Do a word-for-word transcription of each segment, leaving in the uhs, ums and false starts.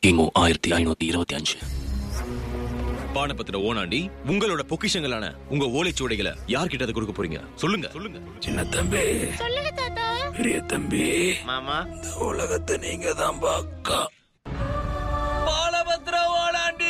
கிமு ஆயிரத்தி ஐநூத்தி இருபத்தி அஞ்சு. பானபத்திர ஓனாண்டி உங்களோட பொக்கிஷங்களான உங்க ஓலைச்சுவடைகளை யார்கிட்ட கொடுக்க போறீங்க? சொல்லுங்க சொல்லுங்க. சின்ன தம்பி, சொல்லுங்க தாத்தா. பெரிய தம்பி, மாமா, இந்த உலகத்தை நீங்க தான் பாக்கா. பாலபத்திர ஓனாண்டி.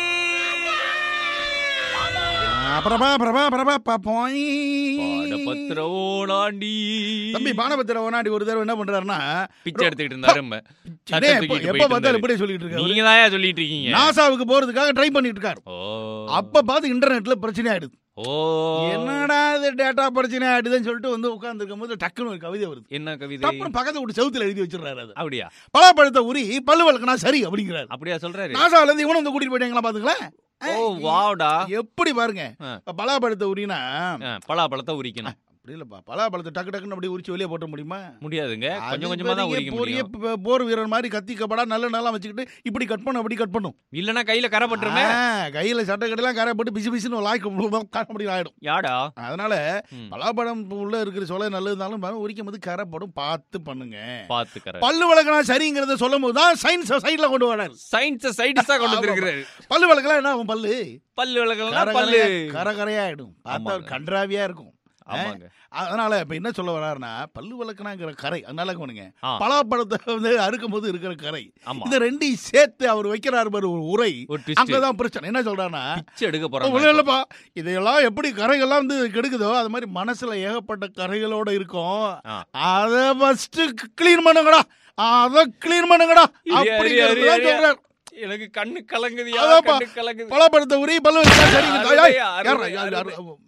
பிரபா பிரபா பிரபா பாப்போய். பானபத்திர ஓனாண்டி. தம்பி பானபத்திர ஓனாண்டி ஒரு தடவை என்ன பண்றாருன்னா பிச்சை எடுத்துக்கிட்டு இருந்தாரு. எப்ப பார்த்தாலும் இப்படியே சொல்லிட்டு இருக்காரு. நீங்க தான் சொல்லிட்டு இருக்கீங்க. நாசாவுக்கு போறதுக்காக ட்ரை பண்ணிட்டு இருக்காரு. அப்ப பார்த்து இன்டர்நெட்ல பிரச்சனை ஆயிடுது. ஓ, என்னடா இது டேட்டா பிரச்சனை ஆயிடுதுன்னு சொல்லிட்டு வந்து உட்கார்ந்து இருக்கும் போது டக்குன்னு ஒரு கவிதை வருது. என்ன கவிதை? அப்புறம் பக்கத்துல விட்டு செவுத்துல எழுதி வச்சிடறாரு. அது அப்படியா? பலாப்பழத்தை உரி பல்லு வளர்க்கனா சரி அப்படிங்கிறாரு. அப்படியா சொல்றாரு? நாசாவில இருந்து இவனும் வந்து கூட்டிட்டு போயிட்டாங்களா பாத்துங்களேன். ஓ வாவ்டா. எப்படி பாருங்க, பலாப்பழத்தை உரினா பலாப்பழத்தை உரிக்கணும். அப்படி இல்லப்பா, பலாப்பழத்தை டக்கு டக்குன்னு அப்படி உரிச்சு வெளியே போட்ட முடியுமா? முடியாதுங்க. கொஞ்சம் கொஞ்சமா தான் உரிக்க முடியும். போர் வீரர் மாதிரி கத்தி கப்படா நல்ல நல்லா வச்சுக்கிட்டு இப்படி கட் பண்ண அப்படி கட் பண்ணும். இல்லனா கையில கரை பட்டுருமே. கையில சட்டை கட்டெல்லாம் கரை போட்டு பிசு பிசுன்னு லாய்க்கு அப்படி ஆயிடும். யாடா? அதனால பலாப்பழம் உள்ள இருக்கிற சொல்ல நல்லதுனாலும் உரிக்கும் போது கரை போடும். பார்த்து பண்ணுங்க. பார்த்து கரை. பல்லு வளர்க்கணும் சரிங்கிறத சொல்லும் போது தான் சயின்ஸ் சைட்ல கொண்டு வராரு. சயின்ஸ் சைடிஸா கொண்டு வந்திருக்கிறாரு. பல்லு வளர்க்கலாம் என்ன ஆகும்? பல்லு பல்லு வளர்க்கலாம் பல்லு கரை கரையாயிடும். பார்த்தா கன்றாவியா இருக்கும். ஆமாங்க. அதனால இப்ப என்ன சொல்ல வர்றாருன்னா பல்லு வளர்க்கணுங்கிற கரை. அதனால கவனிங்க, பலாப்பழத்தை வந்து அறுக்கும் போது இருக்கிற கரை, இந்த ரெண்டையும் சேர்த்து அவர் வைக்கிறாரு பாரு ஒரு உரை. அங்கதான் பிரச்சனை. என்ன சொல்றாருன்னா எடுக்க போறாங்க இல்லப்பா, இதையெல்லாம் எப்படி கரைகள்லாம் வந்து கெடுக்குதோ அது மாதிரி மனசுல ஏகப்பட்ட கரைகளோட இருக்கும். அத ஃபர்ஸ்ட் கிளீன் பண்ணுங்கடா, அத கிளீன் பண்ணுங்கடா அப்படிங்கிறது சொல்றாரு. எனக்கு கண்ணு கலங்குது. பலாப்பழத்தை உரி பல்லு சரி